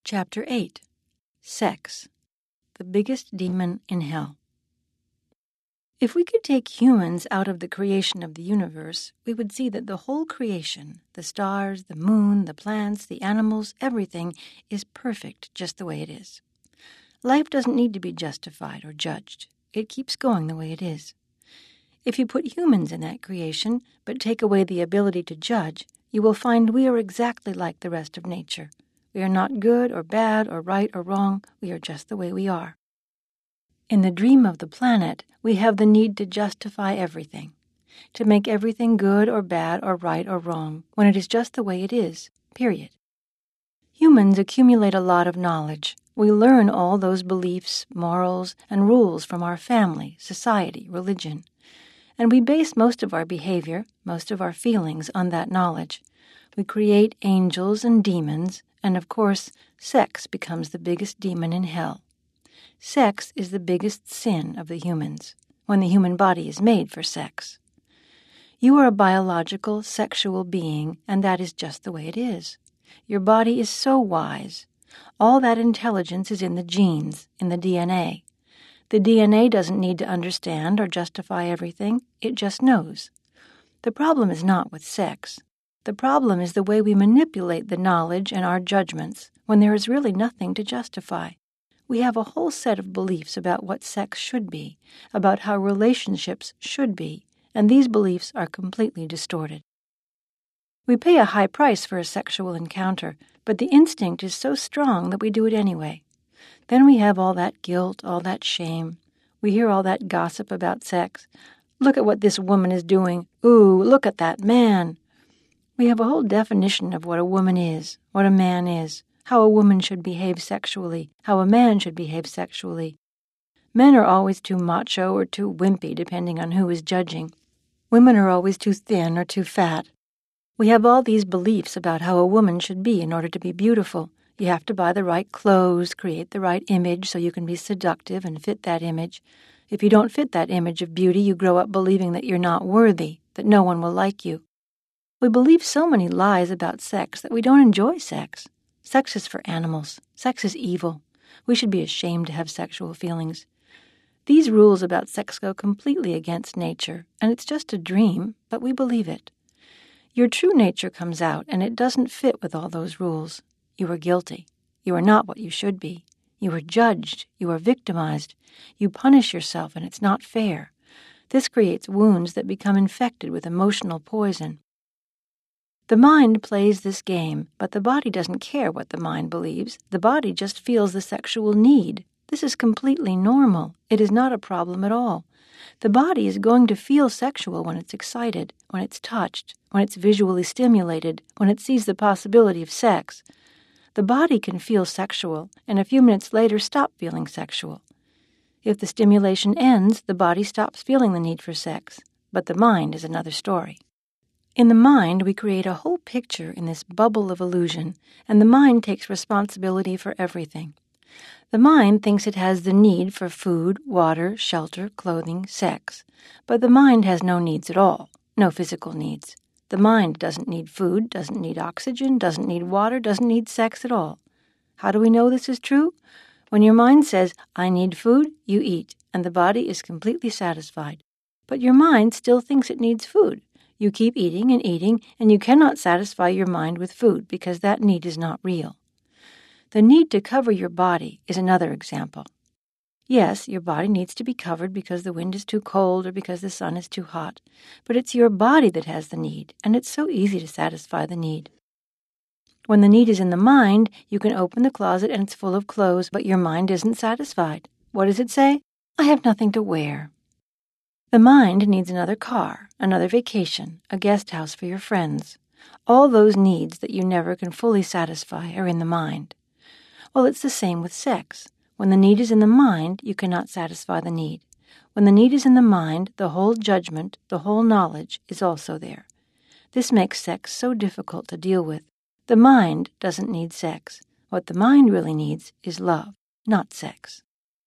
Chapter 8. Sex, the biggest demon in hell. If we could take humans out of the creation of the universe, we would see that the whole creation, the stars, the moon, the plants, the animals, everything is perfect just the way it is. Life doesn't need to be justified or judged. It keeps going the way it is. If you put humans in that creation, but take away the ability to judge, you will find we are exactly like the rest of nature. We are not good or bad or right or wrong. We are just the way we are. In the dream of the planet, we have the need to justify everything, to make everything good or bad or right or wrong, when it is just the way it is, period. Humans accumulate a lot of knowledge. We learn all those beliefs, morals, and rules from our family, society, religion. And we base most of our behavior, most of our feelings on that knowledge. We create angels and demons, and of course, sex becomes the biggest demon in hell. Sex is the biggest sin of the humans, when the human body is made for sex. You are a biological, sexual being, and that is just the way it is. Your body is so wise. All that intelligence is in the genes, in the DNA. The DNA doesn't need to understand or justify everything. It just knows. The problem is not with sex. The problem is the way we manipulate the knowledge and our judgments when there is really nothing to justify. We have a whole set of beliefs about what sex should be, about how relationships should be, and these beliefs are completely distorted. We pay a high price for a sexual encounter, but the instinct is so strong that we do it anyway. Then we have all that guilt, all that shame. We hear all that gossip about sex. Look at what this woman is doing. Ooh, look at that man. We have a whole definition of what a woman is, what a man is, how a woman should behave sexually, how a man should behave sexually. Men are always too macho or too wimpy, depending on who is judging. Women are always too thin or too fat. We have all these beliefs about how a woman should be in order to be beautiful. You have to buy the right clothes, create the right image so you can be seductive and fit that image. If you don't fit that image of beauty, you grow up believing that you're not worthy, that no one will like you. We believe so many lies about sex that we don't enjoy sex. Sex is for animals. Sex is evil. We should be ashamed to have sexual feelings. These rules about sex go completely against nature, and it's just a dream, but we believe it. Your true nature comes out, and it doesn't fit with all those rules. You are guilty. You are not what you should be. You are judged. You are victimized. You punish yourself, and it's not fair. This creates wounds that become infected with emotional poison. The mind plays this game, but the body doesn't care what the mind believes. The body just feels the sexual need. This is completely normal. It is not a problem at all. The body is going to feel sexual when it's excited, when it's touched, when it's visually stimulated, when it sees the possibility of sex. The body can feel sexual, and a few minutes later stop feeling sexual. If the stimulation ends, the body stops feeling the need for sex, but the mind is another story. In the mind, we create a whole picture in this bubble of illusion, and the mind takes responsibility for everything. The mind thinks it has the need for food, water, shelter, clothing, sex, but the mind has no needs at all, no physical needs. The mind doesn't need food, doesn't need oxygen, doesn't need water, doesn't need sex at all. How do we know this is true? When your mind says, I need food, you eat, and the body is completely satisfied. But your mind still thinks it needs food. You keep eating, and you cannot satisfy your mind with food because that need is not real. The need to cover your body is another example. Yes, your body needs to be covered because the wind is too cold or because the sun is too hot, but it's your body that has the need, and it's so easy to satisfy the need. When the need is in the mind, you can open the closet and it's full of clothes, but your mind isn't satisfied. What does it say? I have nothing to wear. The mind needs another car, another vacation, a guest house for your friends. All those needs that you never can fully satisfy are in the mind. Well, it's the same with sex. When the need is in the mind, you cannot satisfy the need. When the need is in the mind, the whole judgment, the whole knowledge is also there. This makes sex so difficult to deal with. The mind doesn't need sex. What the mind really needs is love, not sex.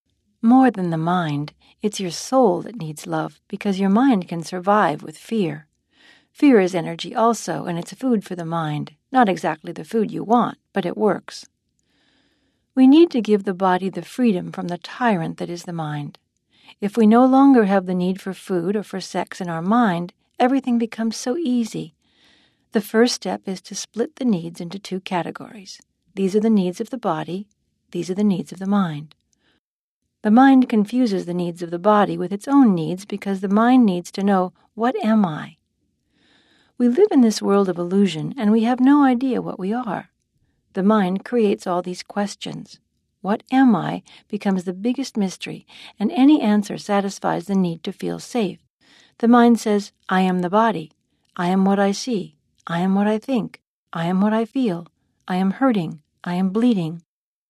More than the mind, it's your soul that needs love, because your mind can survive with fear. Fear is energy also, and it's food for the mind. Not exactly the food you want, but it works. We need to give the body the freedom from the tyrant that is the mind. If we no longer have the need for food or for sex in our mind, everything becomes so easy. The first step is to split the needs into two categories. These are the needs of the body. These are the needs of the mind. The mind confuses the needs of the body with its own needs because the mind needs to know, what am I? We live in this world of illusion and we have no idea what we are. The mind creates all these questions. What am I becomes the biggest mystery, and any answer satisfies the need to feel safe. The mind says, I am the body. I am what I see. I am what I think. I am what I feel. I am hurting. I am bleeding.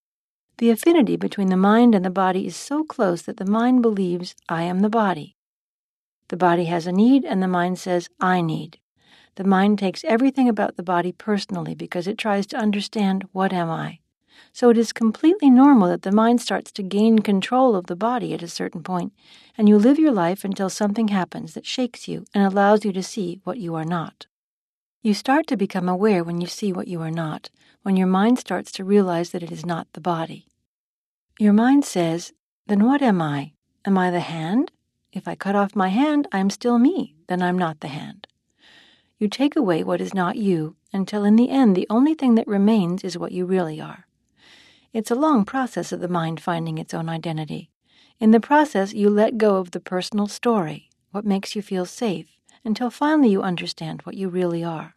The affinity between the mind and the body is so close that the mind believes, I am the body. The body has a need, and the mind says, I need. The mind takes everything about the body personally because it tries to understand, what am I? So it is completely normal that the mind starts to gain control of the body at a certain point, and you live your life until something happens that shakes you and allows you to see what you are not. You start to become aware when you see what you are not, when your mind starts to realize that it is not the body. Your mind says, then what am I? Am I the hand? If I cut off my hand, I am still me, then I'm not the hand. You take away what is not you, until in the end the only thing that remains is what you really are. It's a long process of the mind finding its own identity. In the process, you let go of the personal story, what makes you feel safe, until finally you understand what you really are.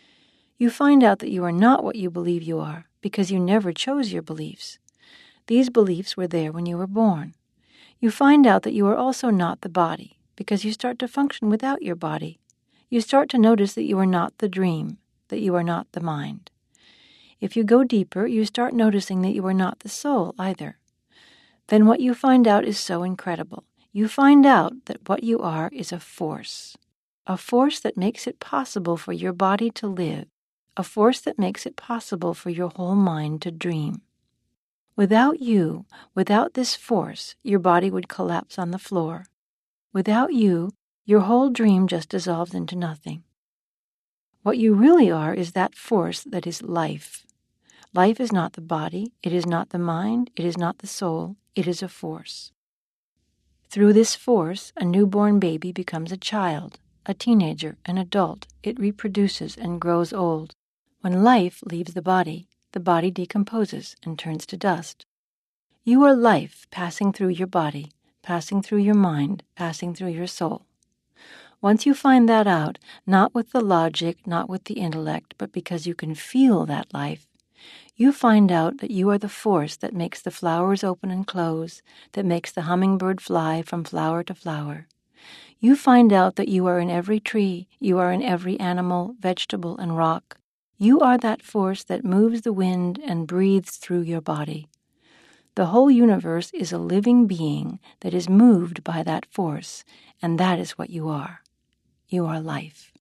You find out that you are not what you believe you are, because you never chose your beliefs. These beliefs were there when you were born. You find out that you are also not the body, because you start to function without your body. You start to notice that you are not the dream, that you are not the mind. If you go deeper, you start noticing that you are not the soul either. Then what you find out is so incredible. You find out that what you are is a force that makes it possible for your body to live, a force that makes it possible for your whole mind to dream. Without you, without this force, your body would collapse on the floor. Without you, your whole dream just dissolves into nothing. What you really are is that force that is life. Life is not the body, it is not the mind, it is not the soul, it is a force. Through this force, a newborn baby becomes a child, a teenager, an adult. It reproduces and grows old. When life leaves the body decomposes and turns to dust. You are life passing through your body, passing through your mind, passing through your soul. Once you find that out, not with the logic, not with the intellect, but because you can feel that life, you find out that you are the force that makes the flowers open and close, that makes the hummingbird fly from flower to flower. You find out that you are in every tree, you are in every animal, vegetable, and rock. You are that force that moves the wind and breathes through your body. The whole universe is a living being that is moved by that force, and that is what you are. You are life.